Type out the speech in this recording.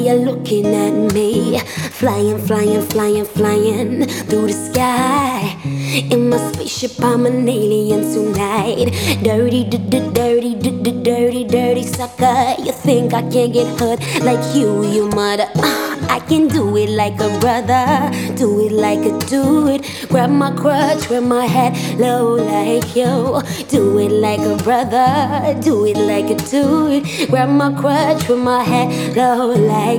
you're looking at me, flying, flying, flying, flying through the sky. In my spaceship, I'm an alien tonight. Dirty, dirty, dirty, dirty sucker. You think I can't get hurt like you mother? I can do it like a brother, do it like a dude. Grab my crutch, wear my head low like you. Do it like a brother, do it like a dude. Grab my crutch, wear my head low like